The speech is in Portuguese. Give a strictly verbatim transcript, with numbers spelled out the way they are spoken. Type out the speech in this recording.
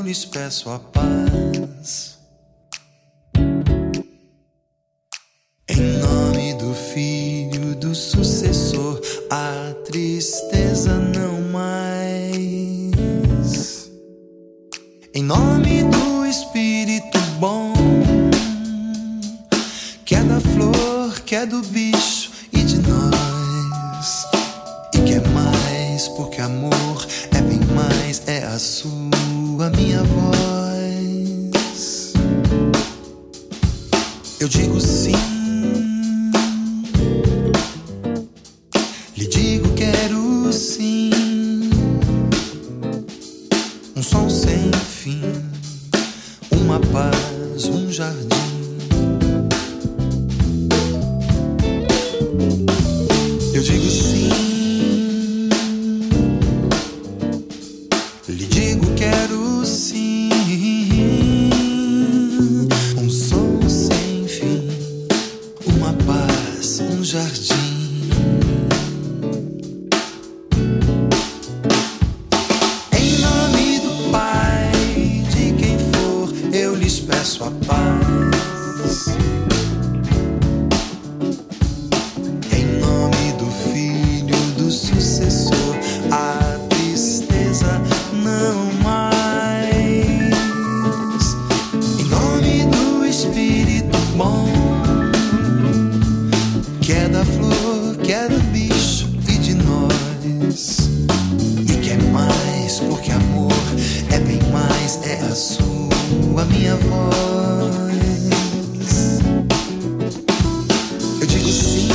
lhes peço a paz. Em nome do Filho, do sucessor, a tristeza não mais. Em nome do Espírito bom, que é da flor, que é do bicho e de nós, e que é mais, porque amor é bem mais, é a sua, minha voz. Eu digo sim, lhe digo quero sim, um som sem fim, uma paz, um jardim. Eu digo sim, lhe digo quero sim, um som sem fim, uma paz, um jardim. Em nome do Pai, de quem for, eu lhes peço a paz. A tristeza não mais. Em nome do Espírito bom, que é da flor, que é do bicho e de nós, e que é mais, porque amor é bem mais, é a sua, minha voz. Eu digo sim,